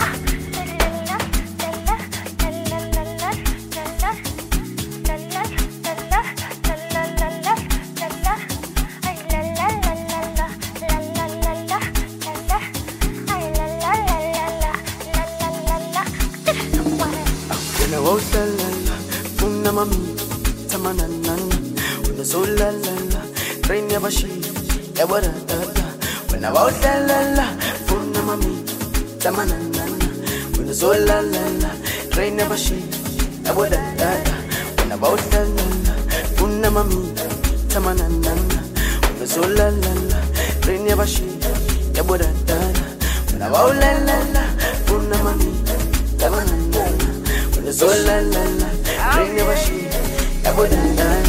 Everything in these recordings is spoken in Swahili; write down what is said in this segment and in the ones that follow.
Una mami, tamanana, una sola la, train never she, ever da. When I was la, una mami, tamanana, una sola la, train never she, ever da. When I was la, una mami, tamanana, una sola la, train never she, ever da. When I was la, una mami, tamanana, una sola la. Bring never she, I wouldn't die.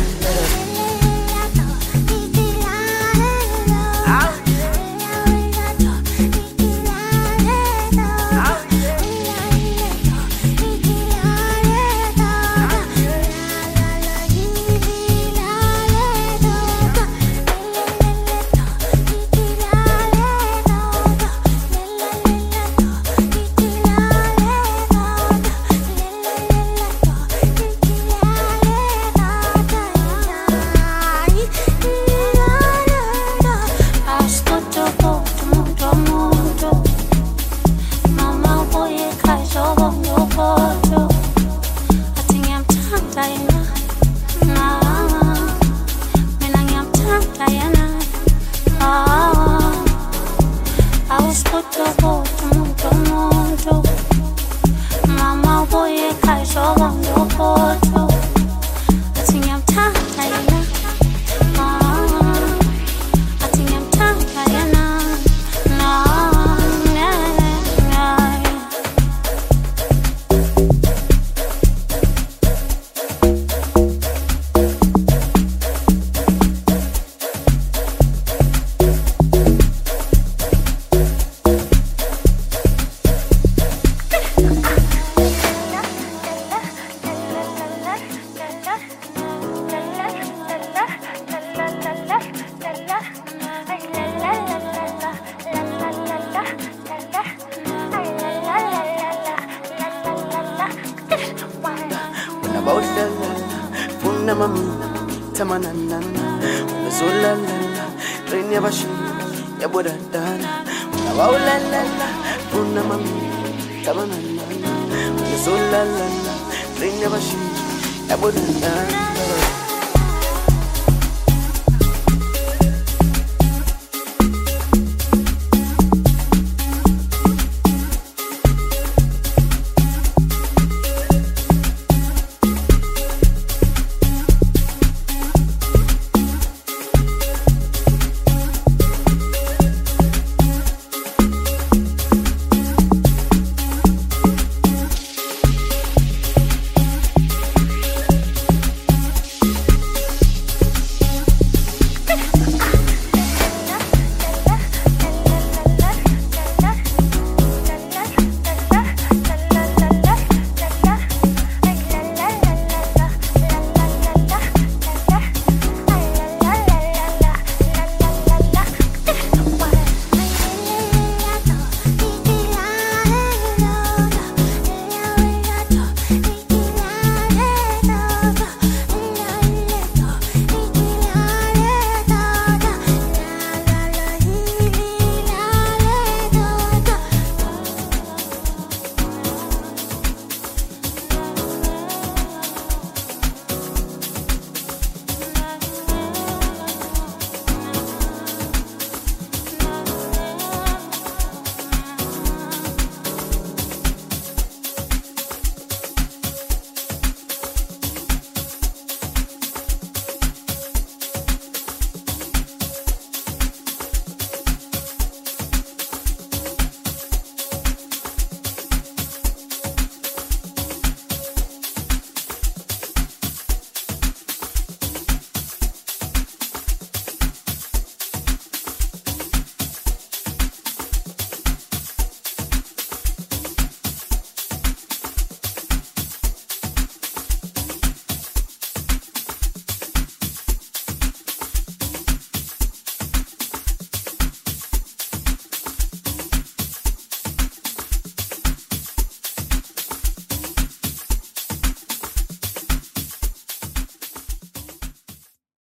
Una mami, tamanana, una sola la, train never she, ya boda dana. Una mami, tamanana, una sola la, train never she, ya boda dana.